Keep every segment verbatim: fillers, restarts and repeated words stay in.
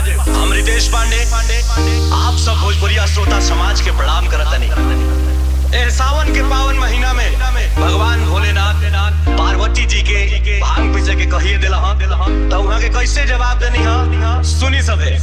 हम रितेश पांडे आप सब भोजपुरिया श्रोता समाज के प्रणाम करतनी। ए सावन के पावन महीना में भगवान भोलेनाथ पार्वती जी के भांग पीछे के कहिए दिला तो वहां के कैसे जवाब देनी हा सुनी सबे।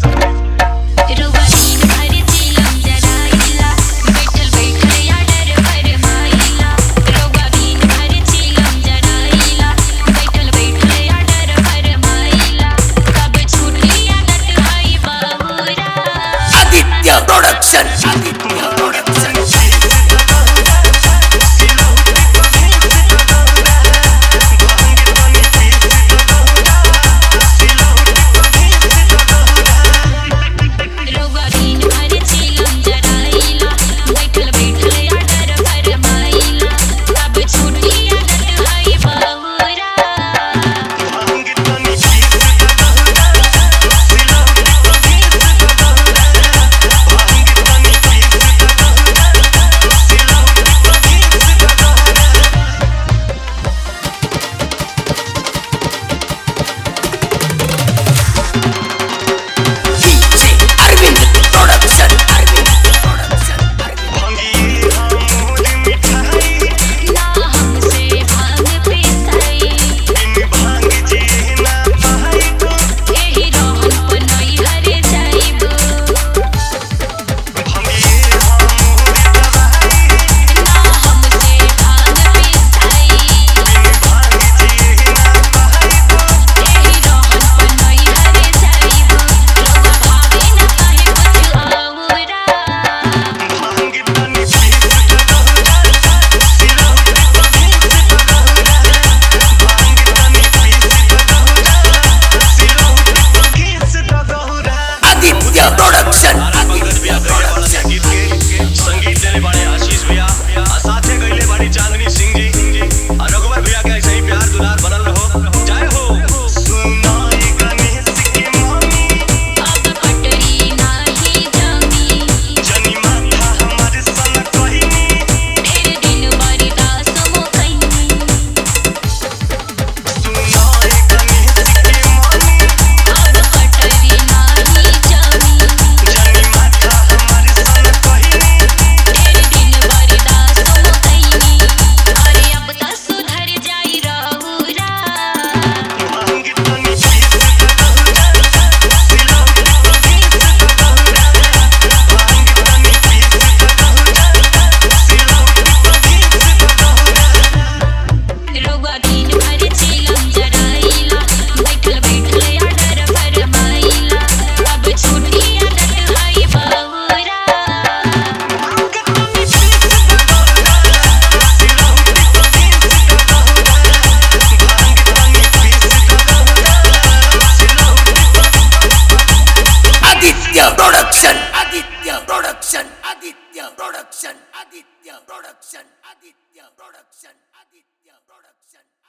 Production, Aditya Production, Aditya Production, Aditya Production, Aditya Production, Aditya Production.